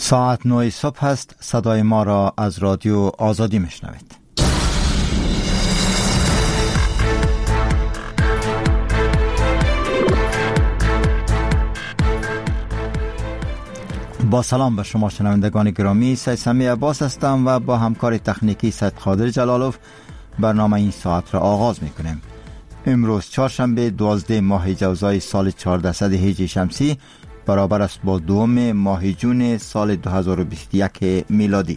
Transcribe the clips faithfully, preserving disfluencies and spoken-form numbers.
ساعت نه صبح است. صدای ما را از رادیو آزادی میشنوید. با سلام به شما شنوندگان گرامی، سید سمی عباس هستم و با همکار تکنیکی سید قادر جلالوف برنامه این ساعت را آغاز میکنیم. امروز چهارشنبه دوازده ماه جوزای سال چهاردهصد هجری شمسی برابر است با دوم ماه جون سال دو هزار و بیست و یک میلادی.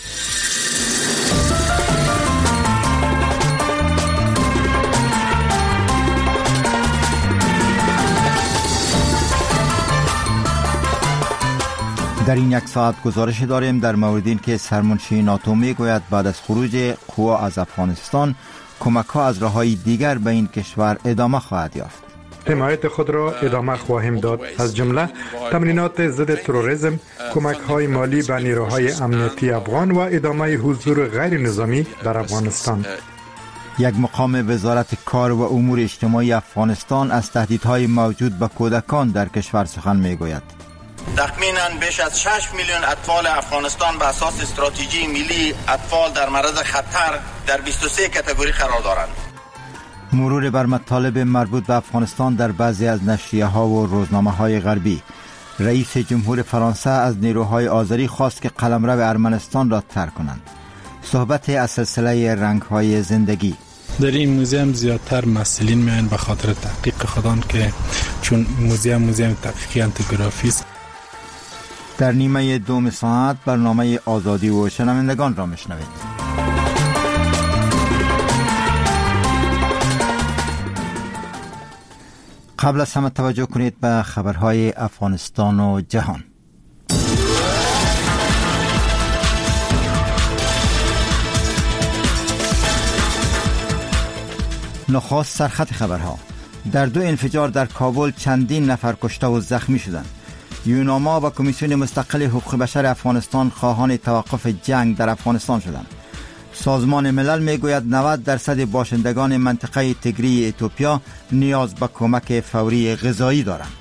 در این یک ساعت گزارش داریم در مورد این که سرمنشی ناتو می گوید بعد از خروج قوا از افغانستان کمک ها از راه‌های دیگر به این کشور ادامه خواهد یافت. حمایت خود را ادامه خواهیم داد، از جمله تمرینات ضد تروریسم، کمک های مالی به نیروهای امنیتی افغان و ادامه حضور غیر نظامی در افغانستان. یک مقام وزارت کار و امور اجتماعی افغانستان از تهدیدهای موجود به کودکان در کشور سخن می گوید. تخمینا بیش از شش میلیون اطفال افغانستان به اساس استراتژی ملی اطفال در معرض خطر در بیست و سه کاتگوری قرار دارند. مرور بر مطالب مربوط به افغانستان در بعضی از نشریه ها و روزنامه های غربی. رئیس جمهور فرانسه از نیروهای آذری خواست که قلمرو ارمنستان را ترک کنند. صحبت از سلسله رنگ های زندگی. در این موزیم زیادتر مسئولین میان به خاطر تحقیق خودان که چون موزیم موزیم تحقیقی انتیگرافی است. در نیمه دوم ساعت برنامه آزادی و شنوندگان را میشنوید. قبل از همه توجه کنید به خبرهای افغانستان و جهان. نخست سرخط خبرها. در دو انفجار در کابل چندین نفر کشته و زخمی شدند. یوناما و کمیسیون مستقل حقوق بشر افغانستان خواهان توقف جنگ در افغانستان شدند. سازمان ملل میگوید نود درصد باشندگان منطقه تگری اتیوپیا نیاز به کمک فوری غذایی دارند.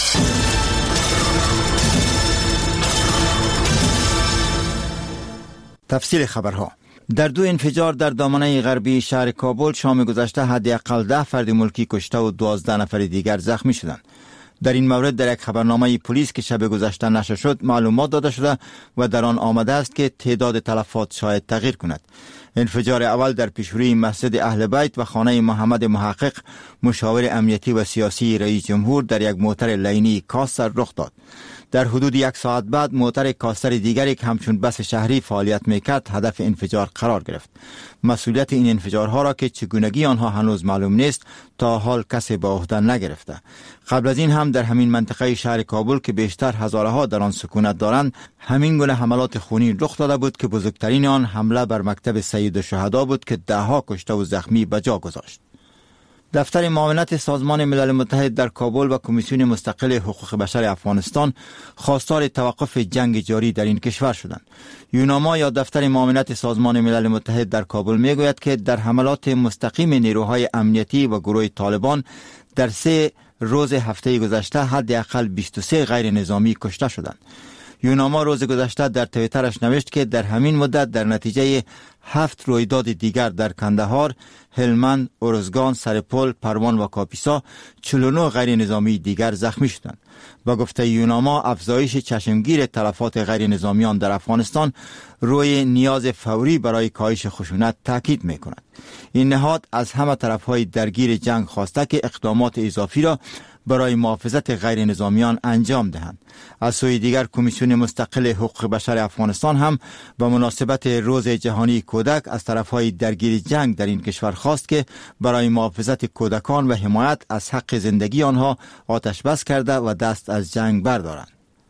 تفصیل خبرها. در دو انفجار در دامنه غربی شهر کابل شام گذشته حداقل ده فرد ملکی کشته و دوازده نفر دیگر زخمی شدند. در این مورد در یک خبرنامه پلیس که شب گذشته نشر شد معلومات داده شده و در آن آمده است که تعداد تلفات شاید تغییر کند. انفجار اول در پیشروی مسجد اهل بیت و خانه محمد محقق، مشاور امنیتی و سیاسی رئیس جمهور، در یک موتر لینی کاستر رخ داد. در حدود یک ساعت بعد موتر کاستر دیگری که همچون بس شهری فعالیت میکرد هدف انفجار قرار گرفت. مسئولیت این انفجارها را که چگونگی آنها هنوز معلوم نیست تا حال کسی به عهده نگرفته. قبل از این هم در همین منطقه شهر کابل که بیشتر هزارها در آن سکونت دارند همین گونه حملات خونین رخ داده بود که بزرگترین آن حمله بر مکتب سید الشهدا بود که ده ها کشته و زخمی به جا گذاشت. دفتر معاونت سازمان ملل متحد در کابل و کمیسیون مستقل حقوق بشر افغانستان خواستار توقف جنگ جاری در این کشور شدند. یوناما یا دفتر معاونت سازمان ملل متحد در کابل میگوید که در حملات مستقیم نیروهای امنیتی و گروه طالبان در سه روز هفته گذشته حداقل بیست و سه غیر نظامی کشته شدند. یوناما روز گذشته در توییترش نوشت که در همین مدت در نتیجه هفت رویداد دیگر در کندهار، هلمند، ارزگان، سرپل، پروان و کاپیسا چهل و نه غیر نظامی دیگر زخمی شدند. با گفته یوناما افزایش چشمگیر تلفات غیر نظامیان در افغانستان روی نیاز فوری برای کاهش خشونت تاکید می کند. این نهاد از همه طرفهای درگیر جنگ خواسته که اقدامات اضافی را برای محافظت غیر نظامیان انجام دهند. از سوی دیگر کمیسیون مستقل حقوق بشر افغانستان هم به مناسبت روز جهانی کودک از طرفهای درگیر جنگ در این کشور خواست که برای محافظت کودکان و حمایت از حق زندگی آنها آتش بس کرده و دست از جنگ بردارند.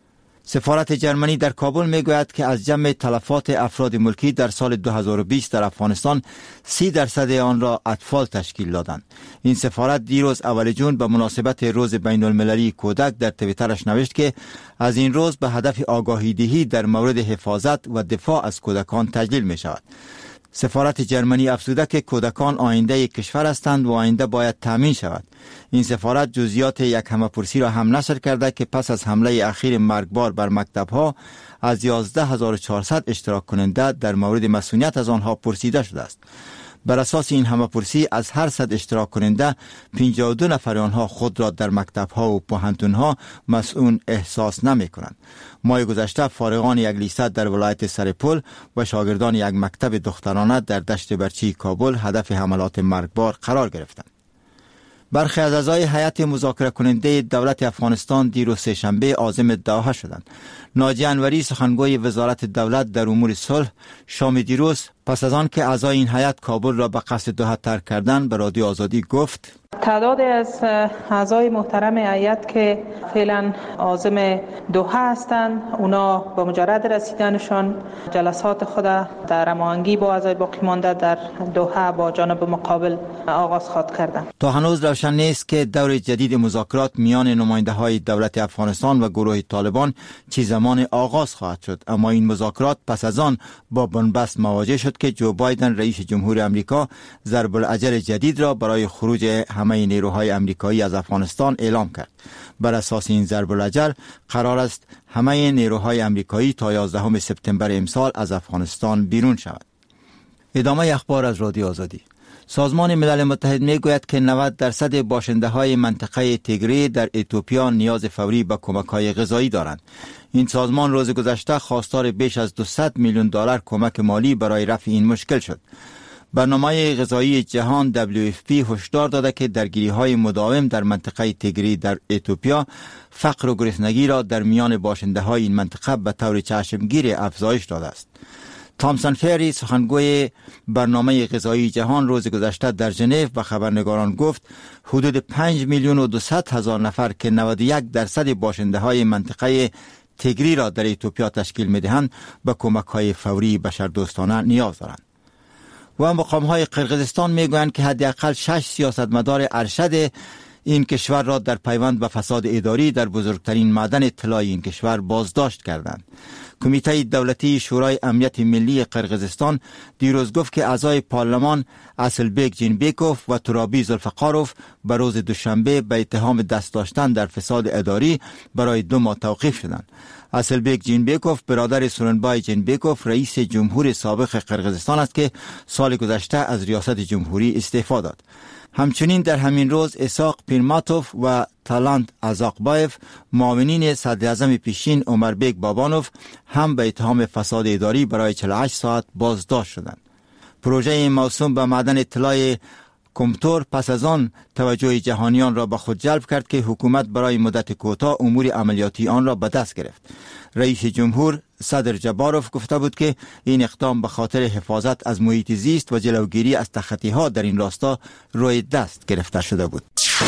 سفارت جرمنی در کابل میگوید که از جمع تلفات افراد ملکی در سال دو هزار و بیست در افغانستان سی درصد آن را اطفال تشکیل دادند. این سفارت دیروز اول جون به مناسبت روز بین المللی کودک در توییترش نوشت که از این روز به هدف آگاهی دهی در مورد حفاظت و دفاع از کودکان تجلیل می شود. سفارت جرمنی افزوده که کودکان آینده کشور هستند و آینده باید تامین شود. این سفارت جزئیات یک همه‌پرسی را هم نشر کرده که پس از حمله اخیر مرگبار بر مکتب‌ها از یازده هزار و چهارصد اشتراک کننده در مورد مسئولیت از آنها پرسیده شده است. بر اساس این همه‌پرسی از هر صد اشتراک کننده پنجاه و دو نفر آنها خود را در مکتب‌ها و پوهنتون‌ها مسئول احساس نمی‌کنند. ماه گذشته فارغان یک لیسه در ولایت سرپل و شاگردان یک مکتب دخترانه در دشت برچی کابل هدف حملات مرگبار قرار گرفتند. برخی از اعضای هیئت مذاکره کننده دولت افغانستان دیروز سه‌شنبه عازم دوحه شدند. ناجی انوری سخنگوی وزارت دولت در امور صلح شام دیروز پس از آن که اعضای این هیئت کابل را به قصد دوحه ترک کردند به رادیو آزادی گفت: تعدادی از اعضای محترم هیئت که فعلا عازم دوحه هستند، اونا با مجرد رسیدنشان جلسات خود در هماهنگی با اعضای باقی مانده در دوحه با جانب مقابل آغاز خواهد کردند. تا هنوز روشن نیست که دور جدید مذاکرات میان نماینده های دولت افغانستان و گروه طالبان چه زمان آغاز خواهد شد، اما این مذاکرات پس از آن با بنبست مواجه شد که جو بایدن رئیس جمهور امریکا ضرب الاجل جدید را برای خروج همه نیروهای امریکایی از افغانستان اعلام کرد. بر اساس این ضرب الاجل قرار است همه نیروهای امریکایی تا یازدهم سپتامبر امسال از افغانستان بیرون شود. ادامه اخبار از رادیو آزادی. سازمان ملل متحد می گوید که نود درصد باشنده های منطقه تیگری در اتیوپیا نیاز فوری به کمک های غذایی دارند. این سازمان روز گذشته خواستار بیش از دویست میلیون دلار کمک مالی برای رفع این مشکل شد. برنامه غذایی جهان دبلیو اف پی هشدار داده که درگیری‌های مداوم در منطقه تیگری در اتیوپیا فقر و گرسنگی را در میان باشنده‌های این منطقه به طور چشمگیر افزایش داده است. تامسون فری سخنگوی برنامه غذایی جهان روز گذشته در ژنو به خبرنگاران گفت حدود پنج میلیون و دویست هزار نفر که نود و یک درصد باشنده‌های منطقه تیگری را در اتیوپیا تشکیل می‌دهند به کمک‌های فوری بشردوستانه نیاز دارند. و مقام‌های قرقیزستان می‌گویند که حداقل شش سیاستمدار ارشد این کشور را در پیوند به فساد اداری در بزرگترین معدن طلای این کشور بازداشت کردند. کمیته دولتی شورای امنیت ملی قرقیزستان دیروز گفت که اعضای پارلمان اسلبک جینبیکوف و ترابی زلفقاروف به روز دوشنبه به اتهام دست داشتن در فساد اداری برای دو ماه توقیف شدند. اسلبک جینبیکوف برادر سورنبای جینبیکوف رئیس جمهور سابق قرقیزستان است که سال گذشته از ریاست جمهوری استعفا داد. همچنین در همین روز اسحاق پیرماتوف و تالانت ازاقبایف معاونین صدر اعظم پیشین عمربک بابانوف هم به اتهام فساد اداری برای چهل و هشت ساعت بازداشت شدند. پروژه موسوم به معدن طلای کمتور پس از آن توجه جهانیان را به خود جلب کرد که حکومت برای مدت کوتاه امور عملیاتی آن را به دست گرفت. رئیس جمهور صدر جباروف گفته بود که این اقدام به خاطر حفاظت از محیط زیست و جلوگیری از تخطی‌ها در این راستا روی دست گرفته شده بود.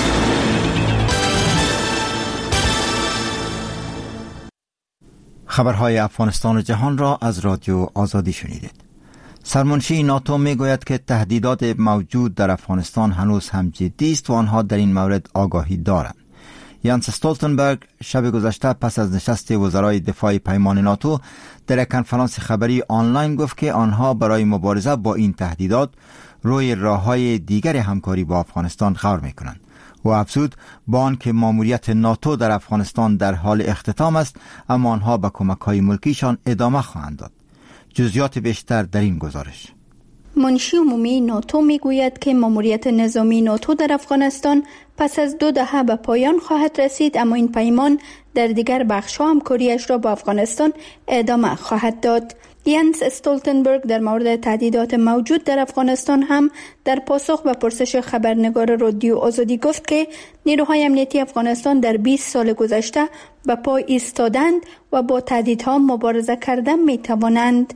خبرهای افغانستان و جهان را از رادیو آزادی شنیدید. سرمنشی ناتو می گوید که تهدیدات موجود در افغانستان هنوز هم جدی است و آنها در این مورد آگاهی دارند. یانس استولتنبرگ شب گذشته پس از نشست وزرای دفاع پیمان ناتو در یک کنفرانس خبری آنلاین گفت که آنها برای مبارزه با این تهدیدات روی راه‌های دیگر همکاری با افغانستان غور می‌کنند و افزود با آنکه ماموریت ناتو در افغانستان در حال اختتام است، اما آنها به کمک‌های ملکیشان ادامه خواهند داد. جزئیات بیشتر در این گزارش. منشی عمومی ناتو میگوید که ماموریت نظامی ناتو در افغانستان پس از دو دهه به پایان خواهد رسید، اما این پیمان در دیگر بخش‌ها همکاریش را با افغانستان ادامه خواهد داد. یانس استولتنبرگ در مورد تهدیدات موجود در افغانستان هم در پاسخ به پرسش خبرنگار رادیو آزادی گفت که نیروهای امنیتی افغانستان در بیست سال گذشته به پای ایستادند و با تهدیدها مبارزه کردن می توانند.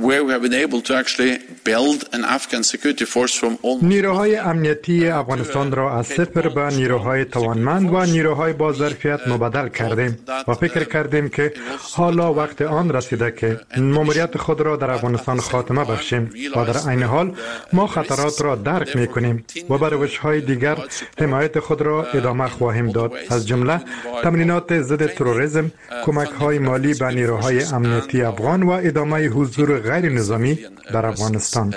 نیروهای امنیتی افغانستان را از صفر به نیروهای توانمند و نیروهای با ظرفیت مبادل کردیم و فکر کردیم که حالا وقت آن رسیده که ماموریت خود را در افغانستان خاتمه بخشیم و در عین حال ما خطرات را درک می کنیم و بر روش‌های دیگر حمایت خود را ادامه خواهیم داد، از جمله تمرینات ضد تروریسم، کمک‌های مالی به نیروهای امنیتی افغان و ادامه حضور غیر نظامی در افغانستان.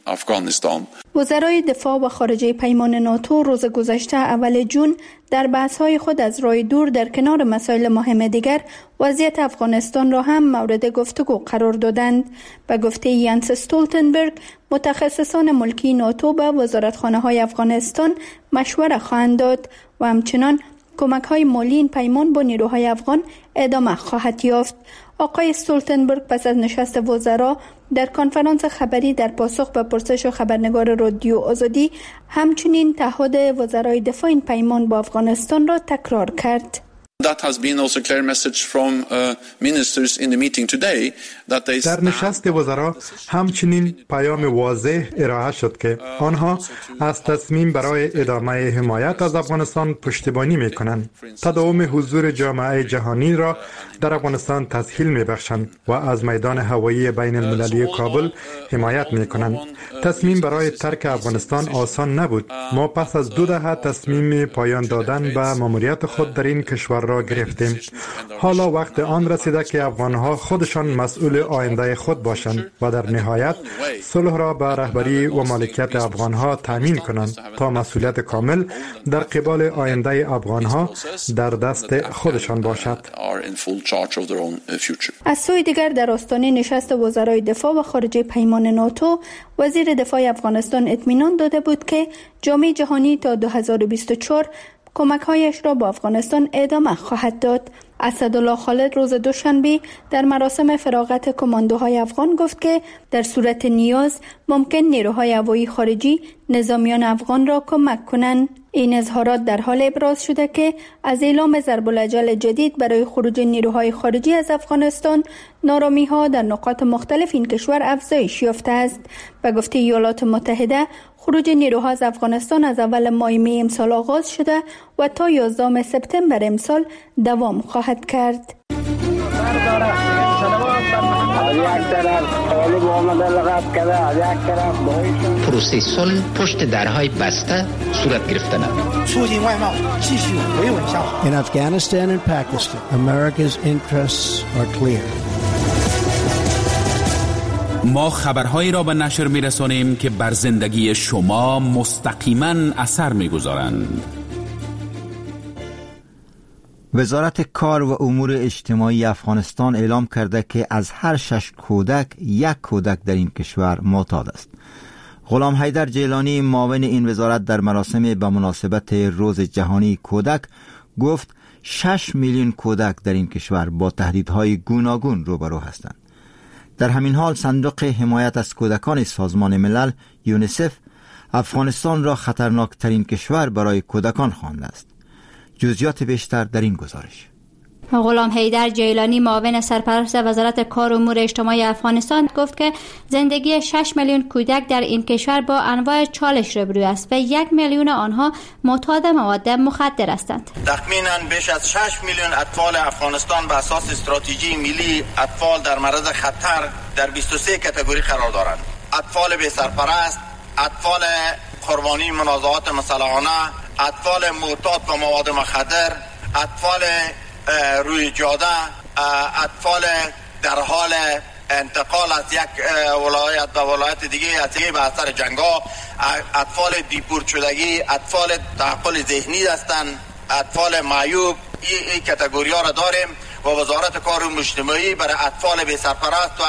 وزرای دفاع و خارجه پیمان ناتو روز گذشته اول جون در بحث‌های خود از راه دور در کنار مسائل مهم دیگر وضعیت افغانستان را هم مورد گفتگو قرار دادند. به گفته یانس استولتنبرگ، متخصصان ملکی ناتو به وزارتخانه‌های افغانستان مشوره خواهند داد و همچنان کمک‌های مالی این پیمان با نیروهای افغان ادامه خواهد یافت. آقای استولتنبرگ پس از نشست وزرا در کنفرانس خبری در پاسخ به پرسش خبرنگار رادیو آزادی همچنین تعهد وزرای دفاع این پیمان با افغانستان را تکرار کرد. That has been also clear message from uh, ministers in the meeting today that they در نشست وزرا همچنین پیام واضح ارائه شد که آنها از تصمیم برای ادامه حمایت از افغانستان پشتیبانی می‌کنند. تداوم حضور جامعه جهانی را در افغانستان تسهیل می‌بخشند و از میدان هوایی بین المللی کابل حمایت می‌کنند. تصمیم برای ترک افغانستان آسان نبود. ما پس از دو دهه تصمیم پایان دادن به ماموریت خود در این کشور را گرفتیم. حالا وقت آن رسیده که افغانها خودشان مسئول آینده خود باشند و در نهایت صلح را به رهبری و مالکیت افغانها تامین کنند تا مسئولیت کامل در قبال آینده افغانها در دست خودشان باشد. از سوی دیگر در آستانه نشست وزرای دفاع و خارجه پیمان ناتو، وزیر دفاع افغانستان اطمینان داده بود که جامعه جهانی تا دو هزار و بیست و چهار کمک‌هایش را با افغانستان ادامه خواهد داد. اسدالله خالد روز دوشنبه در مراسم فراغت کماندوهای افغان گفت که در صورت نیاز ممکن نیروهای هوایی خارجی نظامیان افغان را کمک کنند. این اظهارات در حال ابراز شده که از اعلام ضرب الاجل جدید برای خروج نیروهای خارجی از افغانستان، نارامی‌ها در نقاط مختلف این کشور افزایش یافته است. به گفته ایالات متحده، خروج نیروها از افغانستان از اول ماه می امسال آغاز شده و تا یازدهم سپتامبر امسال دوام خواهد کرد. پروسه صلح پشت درهای بسته صورت گرفته نمید. In Afghanistan and Pakistan, America's interests are clear. ما خبرهایی را به نشر می‌رسانیم که بر زندگی شما مستقیما اثر می‌گذارند. وزارت کار و امور اجتماعی افغانستان اعلام کرده که از هر شش کودک یک کودک در این کشور معتاد است. غلام حیدر جیلانی معاون این وزارت در مراسم به مناسبت روز جهانی کودک گفت شش میلیون کودک در این کشور با تهدیدهای گوناگون روبرو هستند. در همین حال صندوق حمایت از کودکان سازمان ملل یونیسف افغانستان را خطرناکترین کشور برای کودکان خوانده است. جزئیات بیشتر در این گزارش. غلام حیدر جیلانی معاون سرپرست وزارت کار و امور اجتماعی افغانستان گفت که زندگی شش میلیون کودک در این کشور با انواع چالش روبرو است و یک میلیون آنها معتاد مواد مخدر هستند. تخمینا بیش از شش میلیون اطفال افغانستان به اساس استراتژی ملی اطفال در معرض خطر در بیست و سه کاتگوری قرار دارند. اطفال بی سرپرست، اطفال قربانی منازعات مسلحانه، اطفال معتاد به مواد مخدر، اطفال روی جاده، اطفال در حال انتقال از یک ولایت به ولایت دیگه از یک به اثر جنگا، اطفال دیپورت شدگی، اطفال تعقل ذهنی هستند، اطفال معیوب. این کاتگوری ها را داریم و وزارت کار و امور اجتماعی برای اطفال بی سرپرست و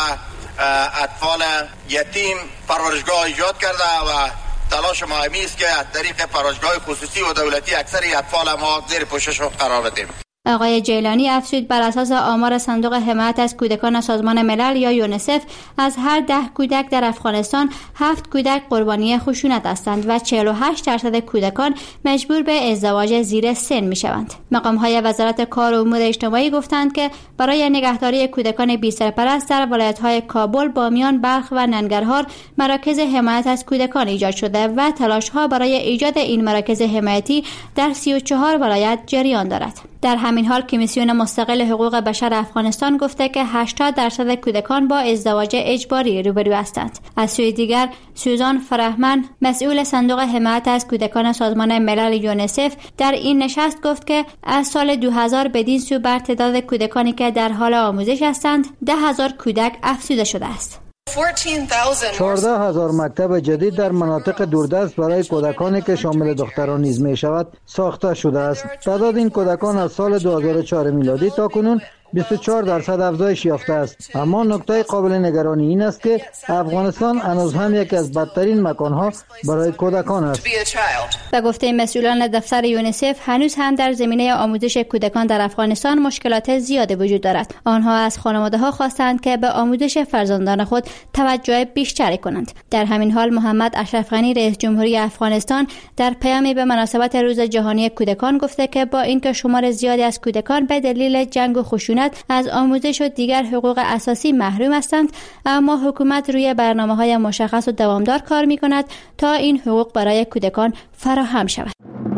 اطفال یتیم پرورشگاه ایجاد کرده و تلاش ما همی است که از طریق پرورشگاه خصوصی و دولتی اکثر اطفال ما زیر پوشش قرار بدیم. آقای جیلانی افزود بر اساس آمار صندوق حمایت از کودکان سازمان ملل یا یونیسف از هر ده کودک در افغانستان هفت کودک قربانی خشونت هستند و چهل و هشت درصد کودکان مجبور به ازدواج زیر سن می شوند. مقام‌های وزارت کار و امور اجتماعی گفتند که برای نگهداری کودکان بی سرپرست در ولایت‌های کابل، بامیان، بلخ و ننگرهار مراکز حمایت از کودکان ایجاد شده و تلاش‌ها برای ایجاد این مراکز حمایتی در سی و چهار ولایت جریان دارد. در همین حال کمیسیون مستقل حقوق بشر افغانستان گفته که هشتاد درصد کودکان با ازدواج اجباری روبرو هستند. از سوی دیگر سوزان فرهمن مسئول صندوق حمایت از کودکان سازمان ملل یونیسف در این نشست گفت که از سال دو هزار بدین سو بر تعداد کودکانی که در حال آموزش هستند ده هزار کودک افزوده شده است. چهارده هزار مکتب جدید در مناطق دوردست برای کودکانی که شامل دختران نیز می شود ساخته شده است. تعداد این کودکان از سال دو هزار و چهار میلادی تا کنون بیست و چهار درصد افزایش یافته است. اما نکته قابل نگرانی این است که افغانستان هنوز هم یکی از بدترین مکانها برای کودکان است. به گفته مسئولان دفتر یونیسف هنوز هم در زمینه آموزش کودکان در افغانستان مشکلات زیادی وجود دارد. آنها از خانواده‌ها خواستند که به آموزش فرزندان خود توجه بیشتری کنند. در همین حال محمد اشرف غنی رئیس جمهوری افغانستان در پیامی به مناسبت روز جهانی کودکان گفته که با اینکه شمار زیادی از کودکان به دلیل جنگ و خشونت از آموزش و دیگر حقوق اساسی محروم هستند، اما حکومت روی برنامه‌های مشخص و دوامدار کار می‌کند تا این حقوق برای کودکان فراهم شود.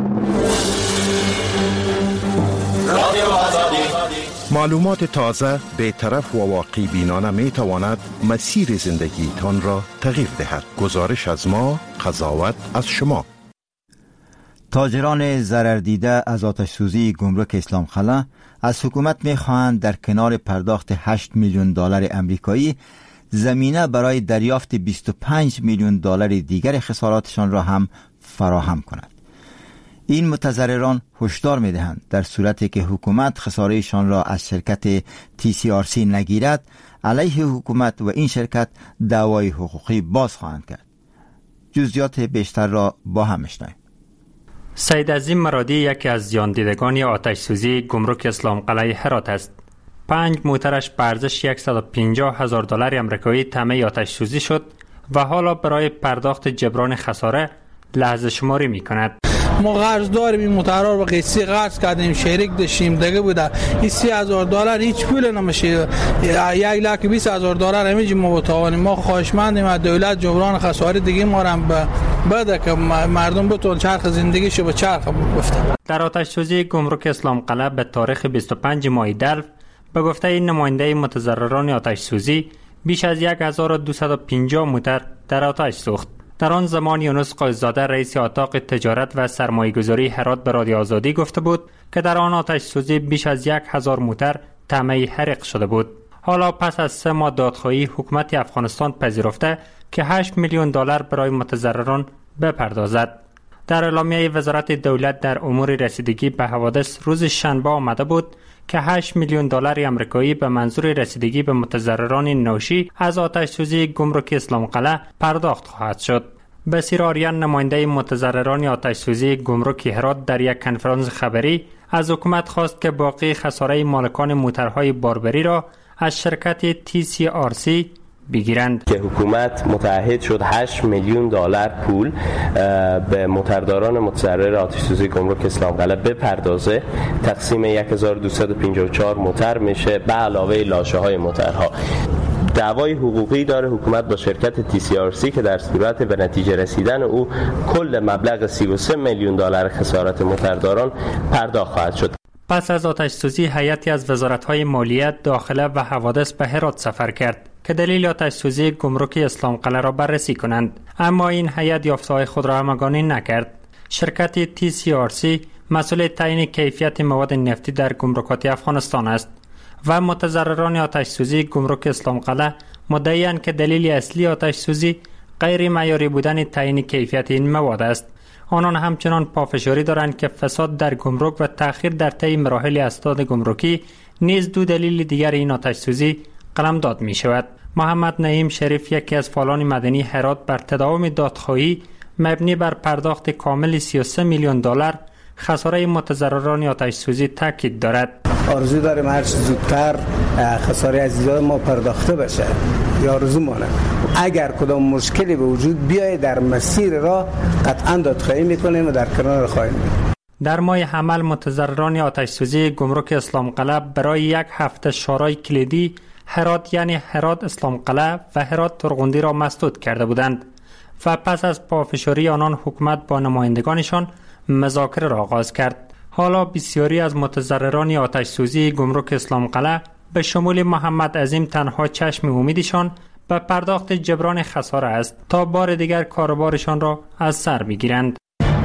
معلومات تازه، بی‌طرف و واقع بینانه می‌تواند مسیر زندگیتان را تغییر دهد. گزارش از ما، قضاوت از شما. تاجران ضرر دیده از آتش سوزی گمرک اسلام قلعه از حکومت می‌خواهند در کنار پرداخت هشت میلیون دلار امریکایی زمینه برای دریافت بیست و پنج میلیون دلار دیگر خساراتشان را هم فراهم کند. این متضرران هشدار می‌دهند در صورتی که حکومت خسارهشان را از شرکت تی سی آر سی نگیرد، علیه حکومت و این شرکت دعوای حقوقی باز خواهند کرد. جزئیات بیشتر را با هم می‌شنویم. سید عظیم مرادی یکی از زیان دیدگان آتش سوزی گمرک اسلام قلعه هرات است. پنج موترش به ارزش صد و پنجاه هزار دلار آمریکایی طعمه آتش سوزی شد و حالا برای پرداخت جبران خساره لحظه شماری می کند. ما قرض داریم، این موترها رو قسطی قرض کردیم، شریک داشتیم دیگه بوده. این سی هزار دلار هیچ پول نمیشه. یک لک بیست هزار دلار همیشه ما بتوانیم. ما خواهشمندیم از دولت جبران خساره دیگه ما را بده که مردم بتون چرخ زندگیشو به چرخ بفته. در آتش سوزی گمرک اسلام قلعه به تاریخ بیست و پنج ماه دلو به گفته این نماینده متضرران آتش سوزی بیش از هزار و دویست و پنجاه موتر در آتش سوخت. در آن زمان یونس قایزاده رئیس اتاق تجارت و سرمایه‌گذاری هرات به رادیو آزادی گفته بود که در آن آتش سوزی بیش از یک هزار موتر طعمه حرق شده بود. حالا پس از سه ماه دادخواهی حکومت افغانستان پذیرفته که هشت میلیون دلار برای متضرران بپردازد. در اعلامیه وزارت دولت در امور رسیدگی به حوادث روز شنبه آمده بود که هشت میلیون دلار آمریکایی به منظور رسیدگی به متضرران ناشی از آتش سوزی گمرک اسلام قلعه پرداخت خواهد شد. بصیر آریان نماینده متضرران آتش سوزی گمرک هرات در یک کنفرانس خبری از حکومت خواست که باقی خساره مالکان موترهای باربری را از شرکت تی سی آر سی بگیرند. که حکومت متعهد شد هشت میلیون دلار پول به موترداران متضرر آتش سوزی گمرک اسلام قلعه بپردازه. تقسیم هزار و دویست و پنجاه و چهار موتر میشه به علاوه لاشه های موترها. دعوای حقوقی داره حکومت با شرکت تی سی آر سی که در صورت به نتیجه رسیدن او کل مبلغ سی و سه میلیون دلار خسارت موترداران پرداخت خواهد شد. پس از آتش سوزی هیئتی از وزارت‌های مالیات، داخله و حوادث به هرات سفر کرد که دلیل آتش سوزی گمرک اسلام قلعه را بررسی کنند، اما این هیئت یافته‌های خود را همگانی نکرد. شرکت تی سی آر سی مسئول تعیین کیفیت مواد نفتی در گمرکات افغانستان است و متضرران آتش سوزی گمرک اسلام قلعه مدعی‌اند که دلیل اصلی آتش سوزی غیر معیاری بودن تعیین کیفیت این مواد است. آنان همچنان پافشاری دارند که فساد در گمرک و تأخیر در طی مراحل اسناد گمرکی نیز دو دلیل دیگر این آتش سوزی قلمداد می شود. محمد نعیم شریف یکی از فعالان مدنی هرات بر تداوم دادخواهی مبنی بر پرداخت کامل سی و سه میلیون دلار خساره متضرران آتش سوزی تاکید دارد. آرزو داریم هر چه زودتر خساره عزیزان ما پرداخته بشه. یا آرزو مانه اگر کدام مشکلی به وجود بیاید در مسیر را قطعا دادخواهی میکنیم و در کنار خواهیم میکنیم. در ماه حمل متضرران آتش سوزی گمرک اسلام قلعه برای یک هفته شورای کلیدی هرات یعنی هرات اسلام قلعه و هرات ترغندی را مسدود کرده بودند و پس از پافشاری آنان حکومت با نمایندگانشان مذاکره را آغاز کرد. حالا بسیاری از متضرران آتش سوزی گمرک اسلام قلعه به شمول محمد عظیم تنها چشم امیدشان به پرداخت جبران خساره است تا بار دیگر کاروبارشان را از سر بگیرند.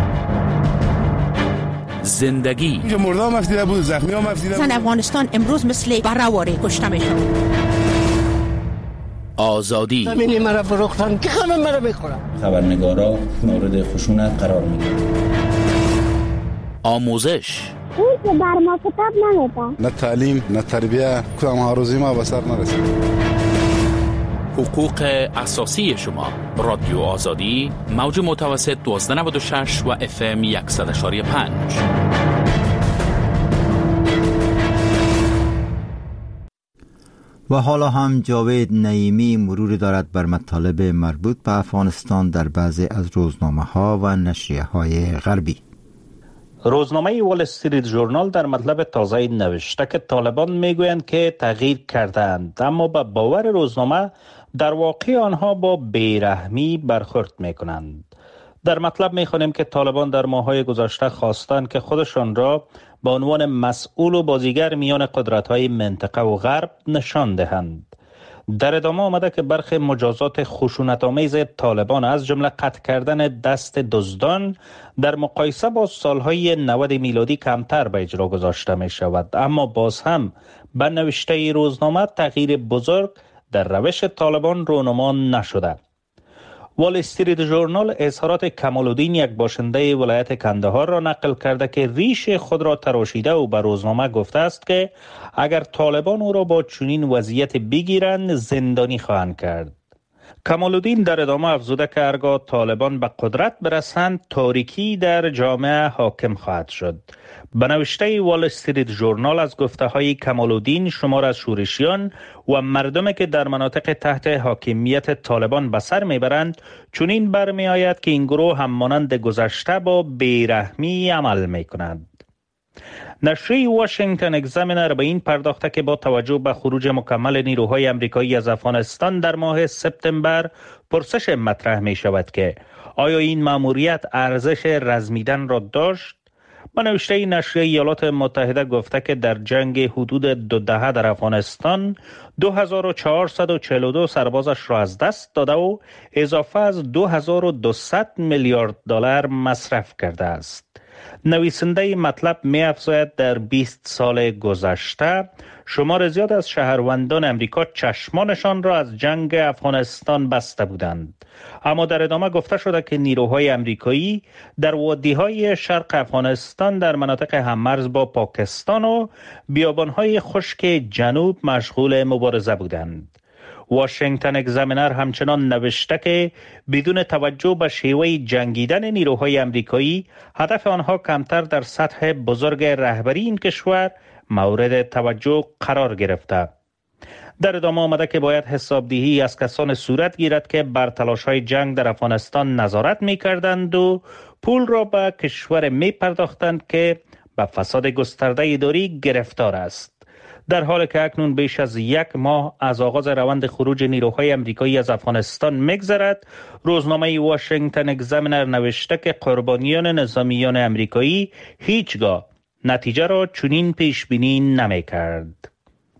زندگی مردم مفتیده بود، زخمی ها مفتیده بود. زن افغانستان امروز مثل برهواری کشته میشد. آزادی. زمینی مرا فروختن که همه مرا میخورن. خبرنگارا مورد خشونت قرار میگیرن. آموزش. اون که بر ما کتاب نمیدن. نه تعلیم نه تربیه کدام آرزوی ما به سر نرسید. حقوق اساسی شما. رادیو آزادی موج متوسط دوازده نود و شش و اف ام صد و یک و پنج. و حالا هم جاوید نعیمی مرور دارد بر مطالب مربوط به افغانستان در بعضی از روزنامه ها و نشریه های غربی. روزنامه وال استریت ژورنال در مطلب تازه نوشته که طالبان میگویند که تغییر کردند، اما به باور روزنامه در واقع آنها با بیرحمی برخورد میکنند. در مطلب میخوانیم که طالبان در ماه‌های گذشته خواستند که خودشان را به عنوان مسئول و بازیگر میان قدرت‌های منطقه و غرب نشان دهند. در ادامه آمده که برخی مجازات خشونت‌آمیز طالبان از جمله قطع کردن دست دزدان در مقایسه با سالهای نود میلادی کمتر به اجرا گذاشته می شود، اما باز هم به نوشته روزنامه تغییر بزرگ در روش طالبان رونما نشده. وال استریت ژورنال اظهارات کمالالدین، یک باشنده ولایت کندهار را نقل کرده که ریش خود را تراشیده و به روزنامه گفته است که اگر طالبان او را با چنین وضعیت بگیرند زندانی خواهند کرد. کمالالدین در ادامه افزوده که هرگاه طالبان به قدرت برسند تاریکی در جامعه حاکم خواهد شد. به نوشته وال استریت ژورنال از گفته های کمالالدین شمار از شورشیان و مردمی که در مناطق تحت حاکمیت طالبان به سر میبرند چنین برمی آید که این گروه هم مانند گذشته با بیرحمی عمل میکنند. نشریه واشنگتن اگزامینر به این پرداخته که با توجه به خروج مکمل نیروهای آمریکایی از افغانستان در ماه سپتامبر پرسش مطرح می شود که آیا این مأموریت ارزش رزمیدن را داشت؟ با نوشته نشریه ایالات متحده گفته که در جنگ حدود دو دهه در افغانستان دو هزار و چهارصد و چهل و دو سربازش را از دست داده و اضافه از دو هزار و دویست میلیارد دلار مصرف کرده است. نویسنده مطلب می افزاید در بیست سال گذشته شمار زیاد از شهروندان امریکا چشمانشان را از جنگ افغانستان بسته بودند، اما در ادامه گفته شده که نیروهای امریکایی در وادی‌های شرق افغانستان در مناطق هممرز با پاکستان و بیابان‌های خشک جنوب مشغول مبارزه بودند. واشنگتن اگزامینر همچنان نوشته که بدون توجه به شیوه جنگیدن نیروهای امریکایی هدف آنها کمتر در سطح بزرگ رهبری این کشور مورد توجه قرار گرفته. در ادامه آمده که باید حسابدهی از کسان صورت گیرد که بر تلاش‌های جنگ در افغانستان نظارت می‌کردند و پول را به کشور می‌پرداختند که به فساد گسترده اداری گرفتار است. در حالی که اکنون بیش از یک ماه از آغاز روند خروج نیروهای امریکایی از افغانستان می‌گذرد، روزنامه واشنگتن اگزامینر نوشته که قربانیان نظامیان امریکایی هیچگاه نتیجه را چنین پیش بینی نمی‌کرد.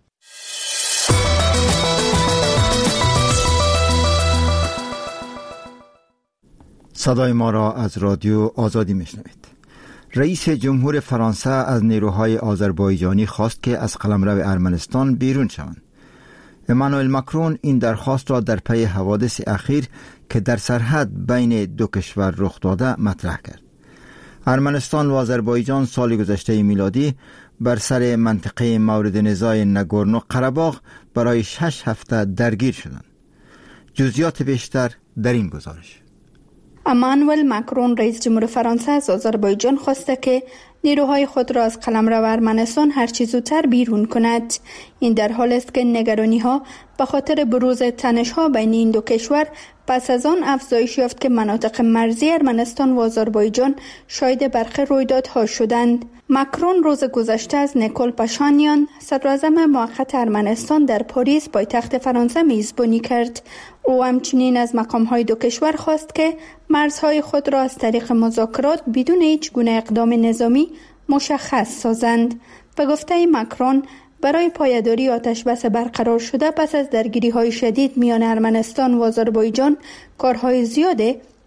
صدای ما را از رادیو آزادی میشنوید. رئیس جمهور فرانسه از نیروهای آذربایجانی خواست که از قلمرو ارمنستان بیرون شوند. امانوئل ماکرون این درخواست را در پی حوادث اخیر که در سرحد بین دو کشور رخ داده مطرح کرد. ارمنستان و آذربایجان سال گذشته میلادی بر سر منطقه مورد نزاع نگورنو قره‌باغ برای شش هفته درگیر شدند. جزئیات بیشتر در این گزارش. امانوئل ماکرون رئیس جمهور فرانسه از آذربایجان خواسته که نیروهای خود را از قلمرو ارمنستان هرچه زودتر بیرون کند. این در حال است که نگرانی ها به خاطر بروز تنش ها بین این دو کشور پس از آن افزایش یافت که مناطق مرزی ارمنستان و آذربایجان شاهد برخی رویدادها شدند. ماکرون روز گذشته از نیکول پاشانیان صدراعظم موقت ارمنستان در پاریس پایتخت فرانسه میزبانی کرد. او همچنین از مقام‌های دو کشور خواست که مرزهای خود را از طریق مذاکرات بدون هیچ گونه اقدام نظامی مشخص سازند. به گفته ماکرون برای پایداری آتشبس برقرار شده پس از درگیری‌های شدید میان ارمنستان و آذربایجان کارهای زیاده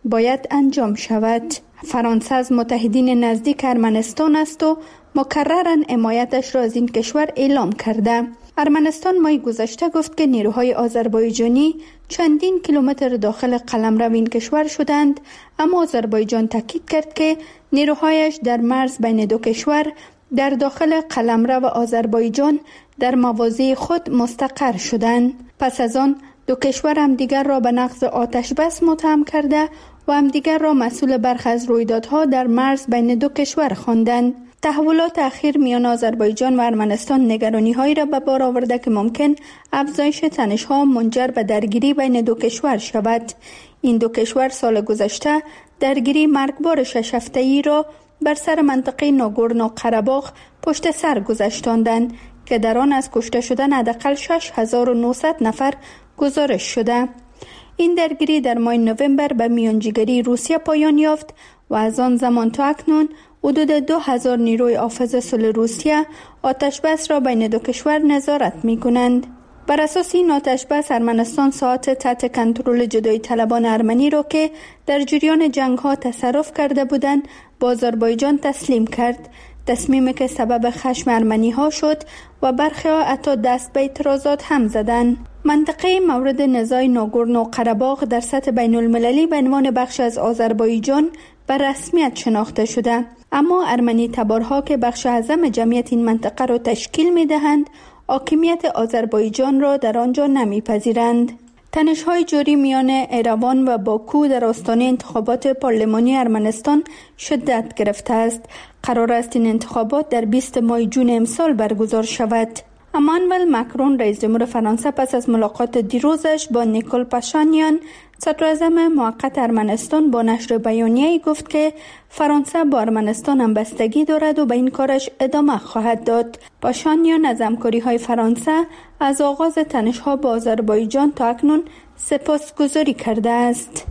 باید انجام شود. فرانسه از متحدین نزدیک ارمنستان است و مکرراً حمایتش را از این کشور اعلام کرده. ارمنستان ماه گذشته گفت که نیروهای آذربایجانی چندین کیلومتر داخل قلمرو این کشور شدند، اما آذربایجان تاکید کرد که نیروهایش در مرز بین دو کشور در داخل قلمرو آذربایجان در مواضع خود مستقر شدند. پس از آن دو کشور هم دیگر را به نقض آتش بس متهم کرده و هم دیگر را مسئول برخی از رویدادها در مرز بین دو کشور خواندند. تحولات اخیر میان آذربایجان و ارمنستان نگرانی‌هایی را به بار آورده که ممکن افزایش تنش‌ها منجر به درگیری بین دو کشور شود. این دو کشور سال گذشته درگیری مرگبار شش هفته‌ای را بر سر منطقه ناگورنو قره‌باغ پشت سر گذاشتند که در آن از کشته شدن حداقل شش هزار و نهصد نفر گزارش شده. این درگیری در ماه نوامبر به میانجیگری روسیه پایان یافت و از آن زمان تا اکنون حدود دو هزار نیروی حافظ صلح روسیه آتش بس را بین دو کشور نظارت می کنند. بر اساس این آتش بس ارمنستان ساعات تحت کنترل جدایی طلبان ارمنی را که در جریان جنگ ها تصرف کرده بودند با آذربایجان تسلیم کرد. تصمیمی که سبب خشم ارمنی ها شد و برخی ها حتی دست به اعتراضات هم زدند. منطقه مورد نزاع ناگورنو قره‌باغ در سطح بین المللی به عنوان بخش از آذربایجان به رسمیت شناخته شده، اما ارمنی تبارها که بخش اعظم جمعیت این منطقه را تشکیل می دهند حاکمیت آذربایجان را در آنجا نمیپذیرند. تنش‌های جاری میان ایروان و باکو در آستانه انتخابات پارلمانی ارمنستان شدت گرفته است. قرار است این انتخابات در بیست ماه جون امسال برگزار شود. امانوئل مکرون رئیس جمهور فرانسه پس از ملاقات دیروزش با نیکول پاشانیان صدراعظم موقت ارمنستان با نشر بیانیه‌ای گفت که فرانسه با ارمنستان همبستگی دارد و به این کارش ادامه خواهد داد. پاشانیان از همکاری‌های فرانسه از آغاز تنش‌ها با آذربایجان تا اکنون سپاسگزاری کرده است.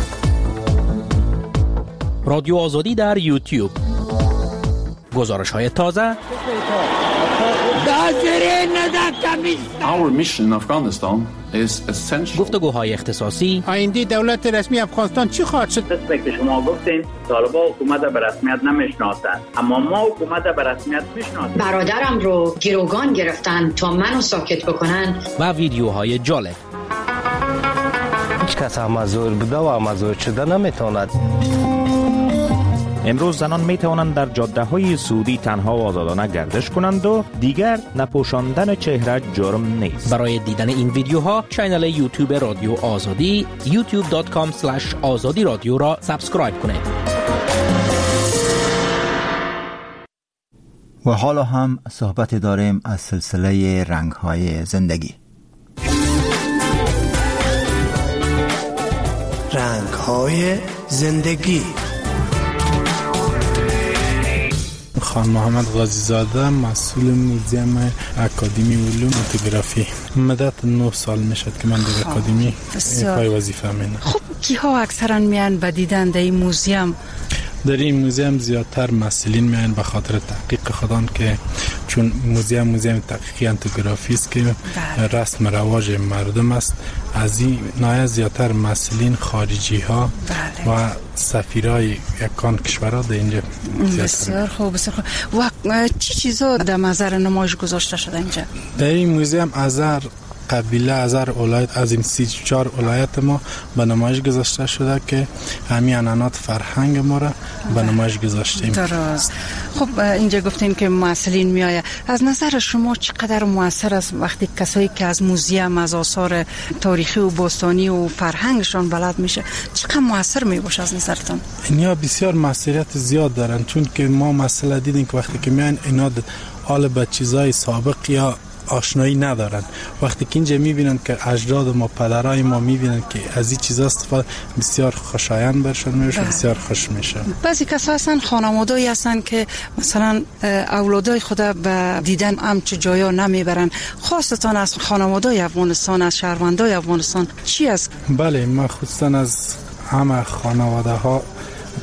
رادیو آزادی در یوتیوب. گزارش‌های تازه. Our mission in Afghanistan is essential. گفتگوهای اختصاصی. آینده دولت رسمی افغانستان چی خواهد شد؟ مثل که شما گفتین طالبان حکومت به رسمیت نمیشناسند، اما ما حکومت به رسمیت میشناسیم. برادرم رو گروگان گرفتن تا منو ساکت بکنن. و ویدیوهای جالب. هیچ کس امازور بوده و امازور شده نمیتواند. امروز زنان می توانند در جاده های سعودی تنها و آزادانه گردش کنند و دیگر نپوشاندن چهره جرم نیست. برای دیدن این ویدیوها کانال یوتیوب رادیو آزادی یوتیوب دات کام اسلش آزادی رادیو را سابسکرایب کنید. و حالا هم صحبت داریم از سلسله رنگ‌های زندگی. رنگ‌های زندگی. خان محمد غازی زاده، مسئول موزیم اکادمی علوم فوتوگرافی. مدت نه سال میشد که من در اکادمی پای وظیفه مینم. خب کیها اکثرا میان به دیدن در این موزیم؟ در این موزیم زیادتر مسئولین میان به خاطر تحقیق خودان که چون موزیم موزیم تحقیقی انتوگرافی است که رسم رواج مردم است، از این نایه زیادتر مسئولین خارجی ها بله. و سفیرای یکان کشورها در اینجا بسیار خوب بسیار خوب. و چی چیزا در نظر نمایش گذاشته شده اینجا؟ در این موزیم از هر قبیله از هر ولایت از این سی چهار ولایت ما به نمایش گذاشته شده که همین عنعنات فرهنگ ما را به نمایش گذاشتیم. درست. خب اینجا گفتین که مسئولین میآید، از نظر شما چقدر مؤثر است وقتی کسایی که از موزیم از آثار تاریخی و باستانی و فرهنگشان بلد میشه، چقدر مؤثر میباشه از نظرتون؟ اینا بسیار مسئولیت زیاد دارن، چون که ما مسئله دیدیم که وقتی که میان اینا حال به چیزای سابق یا آشنایی ندارن، وقتی که اینجا میبینن که اجداد ما پدرای ما میبینن که از این چیزا استفاده، بسیار خوشایند برشون میشه، بسیار خوش میشه. بعضی کسا هستن خانواده‌ای هستن که مثلا اولادای خود به دیدن همچه جایا نمیبرن، خاصتان از خانواده‌ای افغانستان، از شهروندای افغانستان چی است؟ بله، ما خصوصا از همه خانواده ها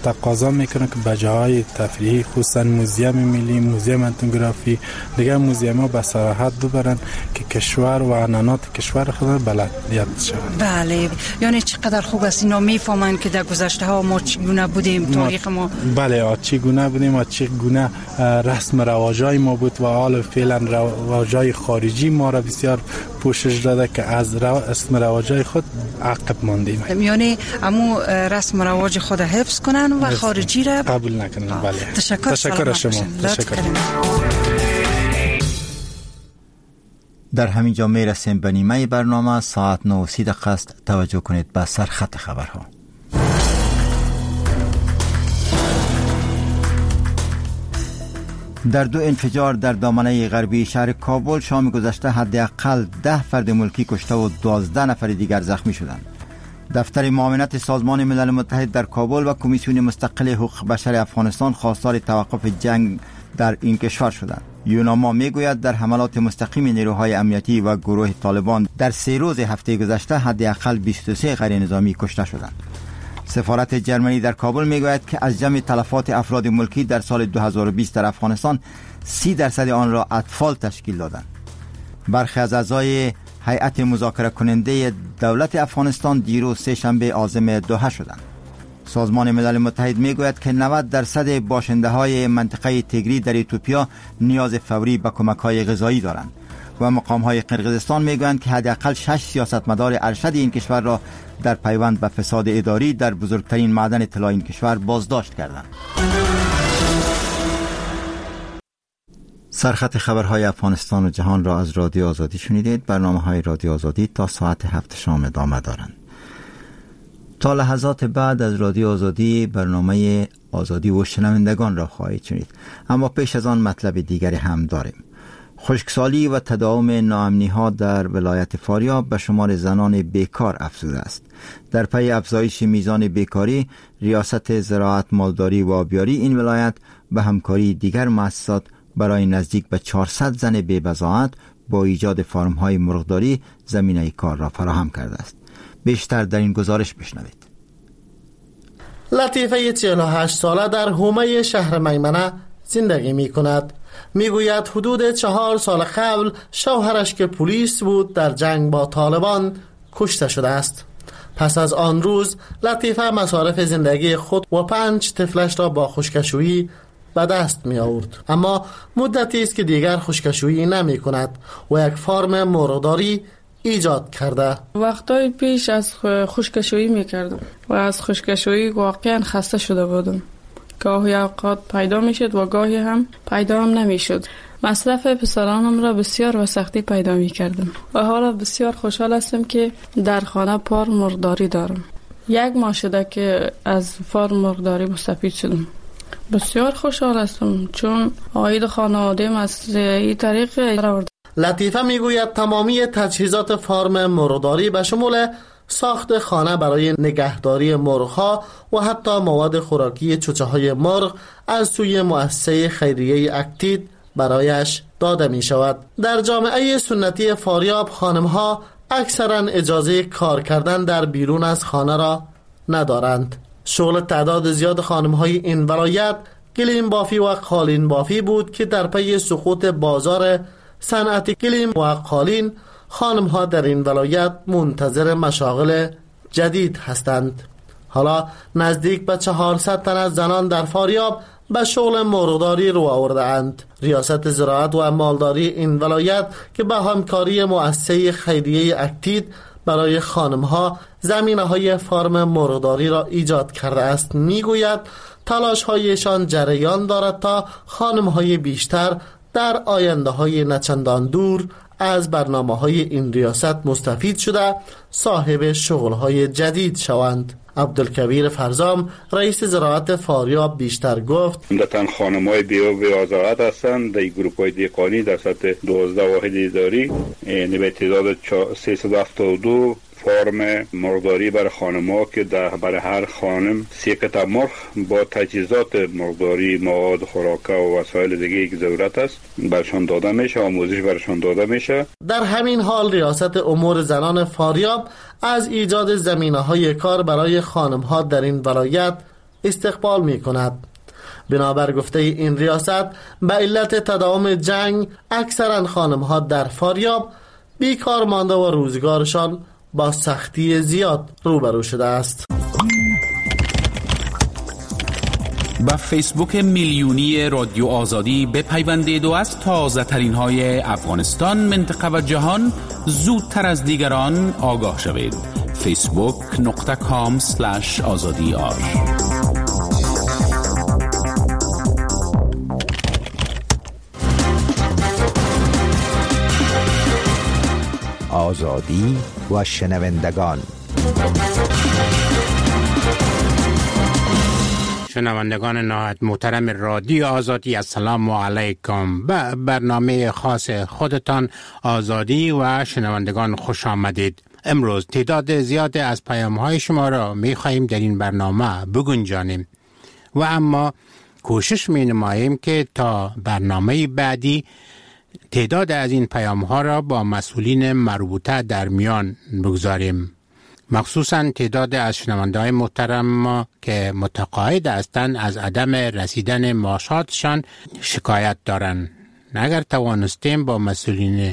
تقاضا میکنه که به جاهای تفریحی خصوصا موزیم ملی، موزیم اتنوگرافی، دیگه موزیم ها به صراحت ببرن که کشور و عنعنات کشور خود بلدیت شوند. بله، یعنی چقدر خوب است اینا میفهمن که در گذشته ها ما چگونه بودیم، تاریخ ما. بله، چگونه بودیم، چگونه رسم رواجای ما بود و حال فعلا رواجای خارجی ما را بسیار پوشش داده که از رسم رواجای خود عقب ماندیم. یعنی امو رسم رواج خود حفظ کنن و خارجی را قبول نکنن. بله. تشکر, تشکر شما. تشکر. در همین جا می رسیم به نیمه برنامه. ساعت نه و سی دقیقه است. توجه کنید به سرخط خبرها. در دو انفجار در دامنه غربی شهر کابل شام گذشته حداقل ده فرد ملکی کشته و دوازده نفر دیگر زخمی شدند. دفتر معاونت سازمان ملل متحد در کابل و کمیسیون مستقل حقوق بشر افغانستان خواستار توقف جنگ در این کشور شدند. یوناما میگوید در حملات مستقیم نیروهای امنیتی و گروه طالبان در سه روز هفته گذشته حداقل بیست و سه غیر نظامی کشته شدند. سفارت جرمنی در کابل میگوید که از جمع تلفات افراد ملکی در سال دو هزار و بیست در افغانستان سی درصد آن را اطفال تشکیل دادند. برخی از اعضای هیئت مذاکره کننده دولت افغانستان دیروز سه شنبه عازم دوحه شدند. سازمان ملل متحد میگوید که نود درصد باشنده های منطقه تیگری در ایتوپیا نیاز فوری به کمک های غذایی دارند و مقام های قرقیزستان میگویند که حداقل شش سیاستمدار ارشد این کشور را در پیوند به فساد اداری در بزرگترین معدن طلا این کشور بازداشت کردند. سرخط خبرهای افغانستان و جهان را از رادیو آزادی شنیدید. برنامه های رادیو آزادی تا ساعت هفت شام ادامه دارند. تا لحظات بعد از رادیو آزادی برنامه آزادی و شنوندگان را خواهید شنید، اما پیش از آن مطلب دیگری هم داریم. خشکسالی و تداوم ناامنی ها در ولایت فاریاب به شمار زنان بیکار افزوده است. در پی افزایش میزان بیکاری، ریاست زراعت، مالداری و آبیاری این ولایت به همکاری دیگر مؤسسات برای نزدیک به چهارصد زن بی‌بضاعت با ایجاد فارم های مرغداری زمینه کار را فراهم کرده است. بیشتر در این گزارش بشنوید. لطیفه چهل و هشت ساله در حومه شهر میمنه زندگی می کند. می گوید حدود چهار سال قبل شوهرش که پلیس بود در جنگ با طالبان کشته شده است. پس از آن روز لطیفه مصارف زندگی خود و پنج طفلش را با خشکشویی به دست می آورد، اما مدتی است که دیگر خشکشویی نمی کند و یک فارم مرغداری ایجاد کرده. وقتای پیش از خشکشویی می کردم و از خشکشویی واقعا خسته شده بودم. گاهی اوقات پیدا می شد و گاهی هم پیدا هم نمی شد. مصرف پسرانم را بسیار و سختی پیدا می کردم و حالا بسیار خوشحال هستم که در خانه فارم مرغداری دارم. یک ماه شده که از فارم مرغداری مستفید شدم. بسیار خوشحال هستم چون عاید خانواده‌ام از این طریق آورد. لطیفه میگوید تمامی تجهیزات فارم مرغداری به شمول ساخت خانه برای نگهداری مرغ‌ها و حتی مواد خوراکی چوچه‌های مرغ از سوی مؤسسه خیریه اکتید برایش داده می شود. در جامعه سنتی فاریاب خانم‌ها اکثرا اجازه کار کردن در بیرون از خانه را ندارند. شغل تعداد زیاد خانم‌های این ولایت گلیم بافی و قالین بافی بود که در پی سقوط بازار صنعت گلیم و قالین خانم‌ها در این ولایت منتظر مشاغل جدید هستند. حالا نزدیک به چهارصد تن از زنان در فاریاب به شغل مرغداری رو آورده اند. ریاست زراعت و مالداری این ولایت که به همکاری مؤسسه خیریه اکتید برای خانم‌ها زمینه‌های فارم مرغداری را ایجاد کرده است. میگوید تلاش‌هایشان جریان دارد تا خانم‌های بیشتر در آینده‌های نچندان دور از برنامه‌های این ریاست مستفید شده صاحب شغل‌های جدید شوند. عبدالکبیر فرزام رئیس زراعت فاریاب بیشتر گفت عمدتاً خانم‌های بی و بی‌آزاد هستند. در گروه‌های دیقانی در سطح دوازده واحد اداری یعنی به تعداد سیصد و هفتاد و دو فارم مرغداری برای خانم‌ها که در برای هر خانم سی قطعه مرغ با تجهیزات مرغداری، مواد خوراکه و وسایل دیگه که ضرورت است برشان داده میشه، آموزش برشان داده میشه. در همین حال ریاست امور زنان فاریاب از ایجاد زمینه‌های کار برای خانم‌ها در این ولایت استقبال می کند. بنابر گفته این ریاست به علت تداوم جنگ اکثرا خانم ها در فاریاب بیکار مانده و روزگارشان با سختی زیاد روبرو شده است. با فیسبوک میلیونی رادیو آزادی بپیوندید و از تازه ترین های افغانستان، منطقه و جهان زودتر از دیگران آگاه شوید. فیسبوک نقطه کام سلش آزادی آر. آزادی و شنوندگان. شنوندگان نهایت محترم رادیو آزادی، السلام علیکم. به برنامه خاص خودتان آزادی و شنوندگان خوش آمدید. امروز تعداد زیاد از پیام های شما را می خواهیم در این برنامه بگنجانیم و اما کوشش می نماییم که تا برنامه بعدی تعداد از این پیام ها را با مسئولین مربوطه در میان بگذاریم. مخصوصاً تعداد از شنونده های محترم ما که متقاعد هستند از عدم رسیدن معاشاتشان شکایت دارند. اگر توانستیم با مسئولین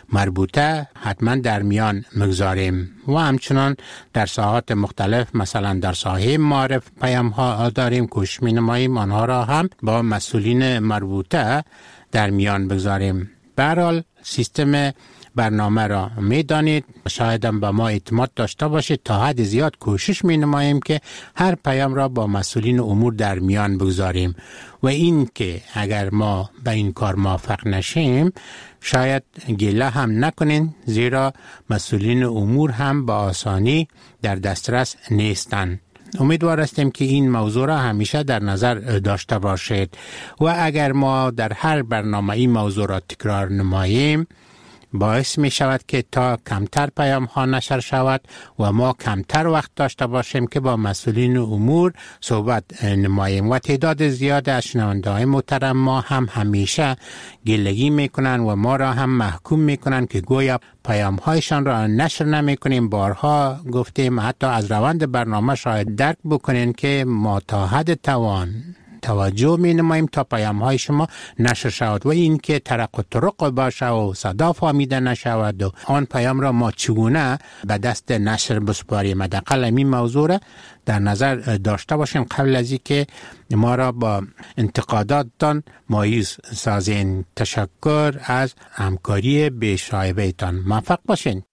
مربوطه حتما در میان مگذاریم و همچنان در ساحات مختلف، مثلا در ساحه معارف پیام ها داریم، کوشش می نماییم آنها را هم با مسئولین مربوطه در میان بگذاریم. به هر حال سیستم برنامه را می دانید، شاید هم به ما اعتماد داشته باشید. تا حد زیاد کوشش می نماییم که هر پیام را با مسئولین امور در میان بگذاریم و این که اگر ما به این کار موافق نشیم شاید گله هم نکنین، زیرا مسئولین امور هم با آسانی در دسترس نیستند. امیدوار هستیم که این موضوع را همیشه در نظر داشته باشید و اگر ما در هر برنامه این موضوع را تکرار نماییم باعث می شود که تا کمتر پیام ها نشر شود و ما کمتر وقت داشته باشیم که با مسئولین امور صحبت نماییم و تعداد زیاد از شنونده های محترم ما هم همیشه گلگی می کنن و ما را هم محکوم می کنن که گویا پیام هایشان را نشر نمی کنیم. بارها گفتیم حتی از روند برنامه شاید درک بکنین که ما تا حد توان توجه می نماییم تا پیام های شما نشر شود و این که ترق و طرق باشه و صدا فامیده نشود و آن پیام را ما چگونه به دست نشر بسپاریم. حداقل این موضوع را در نظر داشته باشیم قبل از اینکه ما را با انتقاداتتان مایوس سازین. تشکر از همکاری بی‌شایبه تان. موفق باشین.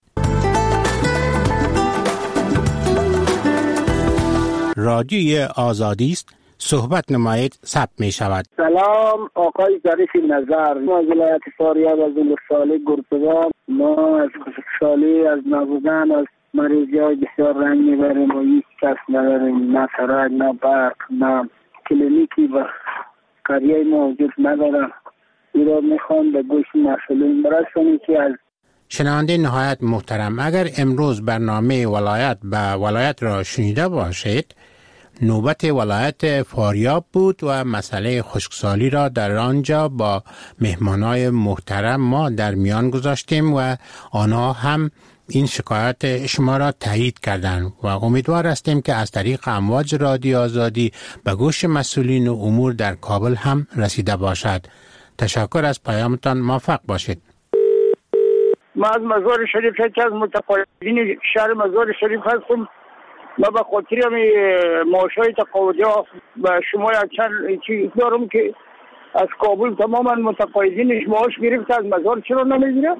رادیوی آزادی است، صحبت نمایید ثبت می شود. سلام آقای ظریف نظر، ما از ولایت فاریاب از ولسوالی گرسوان. ما از خوشحالی از نبودن از مریضی های بسیار رنگ میبریم و هیچ کس نداریم، نه سرک نه برق نه کلینیکی و قریه موجود ندارم. این را میخوام به گوش مسئولین برسونی که از شنونده نهایت محترم، اگر امروز برنامه ولایت به ولایت را شنیده باشید، نوبت ولایت فاریاب بود و مسئله خشکسالی را در آنجا با مهمانای محترم ما در میان گذاشتیم و آنها هم این شکایت شما را تایید کردند و امیدوار هستیم که از طریق امواج رادیو آزادی به گوش مسئولین امور در کابل هم رسیده باشد. تشکر از پیامتان. موفق باشید. ما از مزار شریف که از متقاعدین شهر مزار شریف هستم. ما به خاطر همی معاشای تقاعدی ها به شما یک چند چیز دارم که از کابل تماما متقاعدینش معاش گرفت، از مزار چرا نمیگیره؟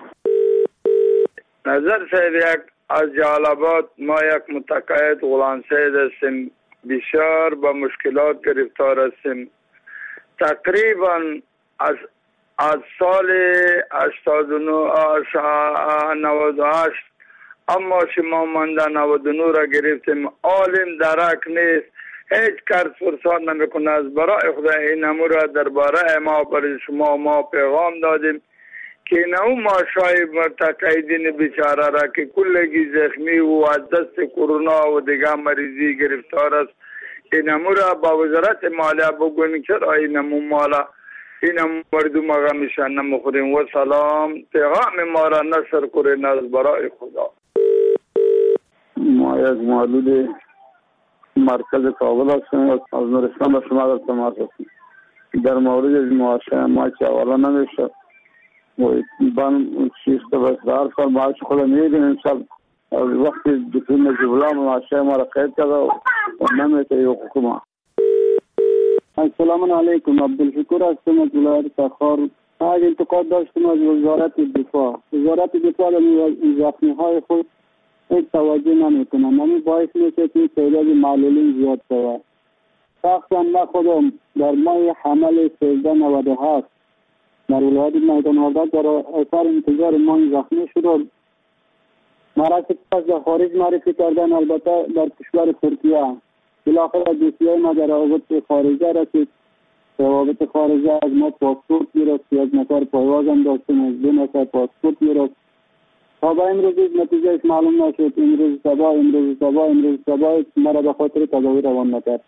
نظر سید یک از جلالاباد ما یک متقاعد غلام سید هستیم، بسیار با مشکلات گرفتار هستیم. تقریبا از از سال هشتاد و نه نود و هشت اما شما مانده نود و نه را گرفتیم. عالم درک نیست، هیچ کس فرصت نمیکنه. از برای خدا این امور را درباره ما برای شما ما پیغام دادیم که نو ما شاید مرتقیدین بیچاره را که کلگی زخمی و از دست کرونا و دیگه مریضی گرفتار است، این امور را با وزارت مالیه بگوینیم چرا این امور مالا این امور مردم آقا میشن نمخوریم. و سلام، پیغام ما را نشر کنین از برای خدا. ما یک مولود مرکز کابل هستم و از نورستان به شما در تماس هستم. در مورد معاش ما که اولا نمیشه و بان چیز که بس هر سال معاش خود میدیم امسال وقتی دکتر جبلا معاش ما را قید کرده و نمیشه یو حکومت. السلام علیکم، عبدالشکور هستم از ولایت تخار. از انتقاد داشتم از وزارت دفاع. وزارت دفاع در زخمی های خود هیچ توجه نمیکنه. نمی باعث میشه که تعداد معلولین زیاد شود. شخصا من خودم در ماه حمل سیزده نود و هفت در ولایت میدان وردک در اثر انتظار ما زخمی شدم. مرا پس در خارج معرفی کردن، البته در کشور ترکیه. بالاخره دوسیه ما در روابط خارجه رسید. روابط خارجه از ما پاسپورت گرفت، یک نفر پایواز هم داشتیم، از دو نفر پاسپورت گرفت. تا به امروز نتیجهش معلوم نشد. امروز صبح امروز صبح امروز صبح مرا به خاطر تداوی روان نکرد.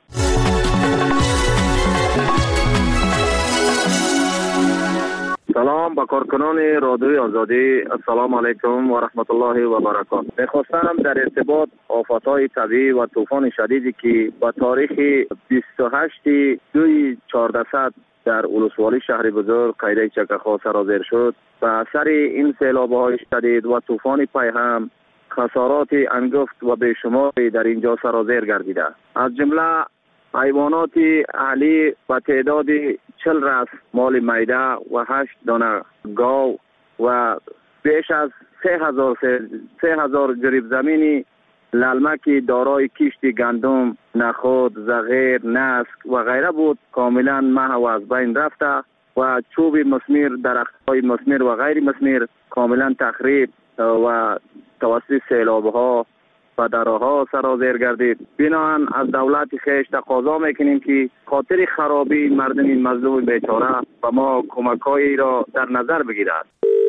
سلام به کارکنان رادیوی آزادی. السلام علیکم و رحمت الله و برکاته. می‌خواستم در ارتباط آفت‌های طبیعی و طوفان شدیدی که با تاریخ بیست و هشت دوی چهاردهصد در ولسوالی شهر بزرگ قیره چکخا سرازیر شد و اثر این سیلاب‌های شدید و طوفان پیهم خسارات انگفت و بیشماری در اینجا سرازیر گردیده. از جمله حیوانات اهلی و تعداد چل رأس مال میده و هشت دانه گاو و بیش از سه هزار سه هزار جریب زمینی للمکی دارای کشت گندم، نخود، زغیر، نسک و غیره بود کاملا محو و از بین رفته و چوب مسمیر، درخت‌های مسمیر و غیر مسمیر کاملا تخریب و توسط سیلاب‌ها و دراها سرازیر گردید. بنابراین از دولت خیش تقاضا میکنیم که خاطر خرابی مردم مظلوم بیچاره و ما کمک‌هایی را در نظر بگیرد.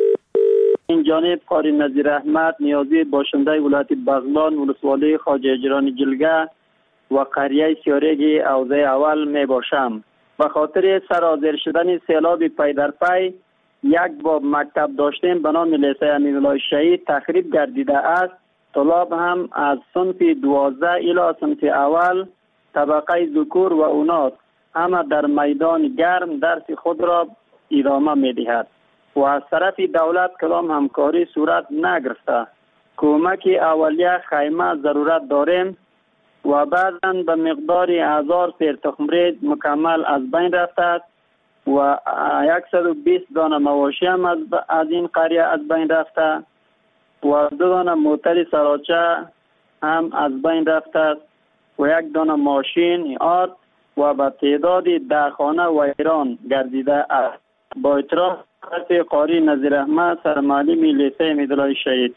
این جانب قاری نظیر احمد نیازی باشنده ولایت بغلان ولسوالی خواجه اجران جلگه و قریه سیارگی اوضاع اول می باشم. به خاطر سرازیر شدن سیلاب پی در پی یک باب مکتب داشتیم به نام لیسه امیرالله شهید تخریب گردیده است. طلاب هم از صنف دوازده الی صنف اول طبقه ذکور و اوناث همه در میدان گرم درس خود را ادامه می دهد و از طرف دولت کدام همکاری صورت نگرفته. کمک اولیه خیمه ضرورت داریم و بعداً به مقدار هزار سیر تخمرید مکمل از بین رفته و صد و بیست دانه مواشی هم از, از این قریه از بین رفته و دو دانه موتر سراچه هم از بین رفته و یک دانه ماشین آرد و به تعداد ده خانه ویران گردیده است. با اعتراف قاری نظیر احمد سرمعلم لیسه امیرالله شهید.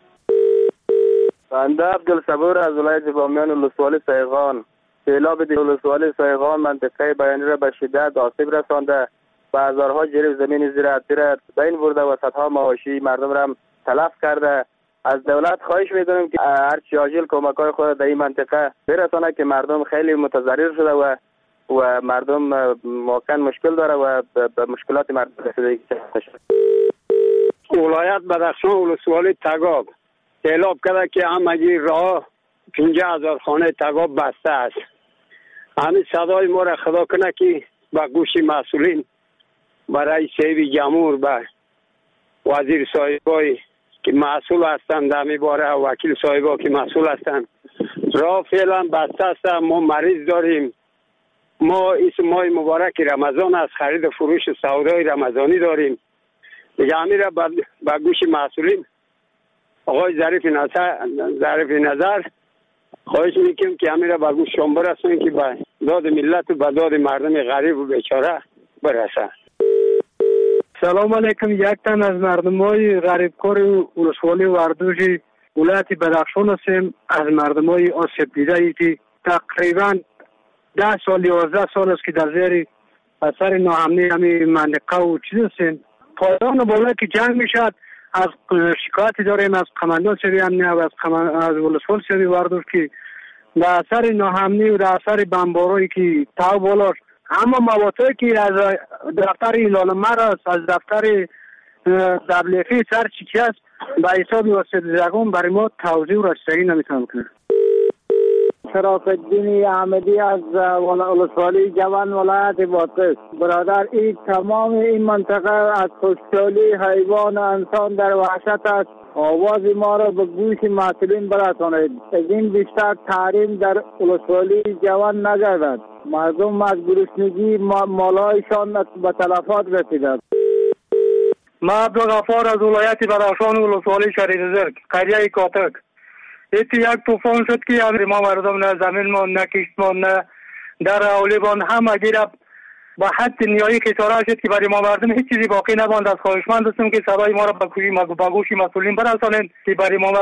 بنده عبدالصبور از ولایت بامیان ولسوالی سیغان. سیلاب در ولسوالی سیغان منطقه بیانی را به شدت آسیب رسانده و هزارها جریب زمین زراعتی را بین برده و صدها مواشی مردم را تلف کرده. از دولت خواهش می‌کنیم که هرچی عاجل کمک‌های خود در این منطقه برسانه که مردم خیلی متضرر شده و و مردم واقعا مشکل داره و به مشکلات مردم رسیدگی شده. ولایت بدخشان ولسوالی تگاب سیلاب کرده که همگی راه پنجاه هزار خانه تگاب بسته است. همین صدای ما را خدا کنه که به گوش مسئولین، به رئیس جمهور، به وزیر صاحبای که مسئول هستند در می باره و وکیل صاحبا که مسئول هستند، راه فعلا بسته است. ما مریض داریم. ما اسم ماه مبارک رمضان از خرید و فروش سودای رمضانی داریم. دیگه همین را به گوش مسئولین آقای ظریف نظر ظریف نظر خواهش میکنم که همین را به گوش شما برسونید که به داد ملت و به داد مردم غریب و بیچاره برسه. سلام علیکم. یک تن از مردمای غریبکار ولسوالی وردوژ ولایت بدخشان هستیم. از مردمای آسیب دیده ای که تقریبا ده سال یازده سال است که در زیر اثر ناامنی همین منطقه و چیز هستیم. پایان بالا که جنگ میشد از شکایتی داریم از قماندان سری امنیه و از از ولسوال سری وردوژ که در اثر ناامنی و در اثر بمبارایی که تا بالا اما مواتایی که از دفتر ایلال مرز از دفتر دبلیفی سر چیچی است به حساب واسه دیدگان برای ما توضیح و رسیدگی نمیتونم کنم. شرف الدین احمدی از ولسوالی جوان ولایت بادغیس. برادر این تمام این منطقه از خوشحالی حیوان و انسان در وحشت است. آواز ما را به گوش مسئولین برسانید. از این بیشتر تحریم در ولسوالی جوان نگردد. مردم از گرسنگی مالایشان به تلفات رسیده. ما عبدالغفار از ولایت بدخشان ولسوالی شریف زرک قریه کاتک. ایتی یک طوفان شد که ما مردم نه زمین ما نه کشت ما نه در اولی بان همه گیره به حد نیایی خساره شد که برای ما مردم هیچ چیزی باقی نماند. از خواهشمند هستم که صدای ما را به گوش مسئولین برسانید که برای ما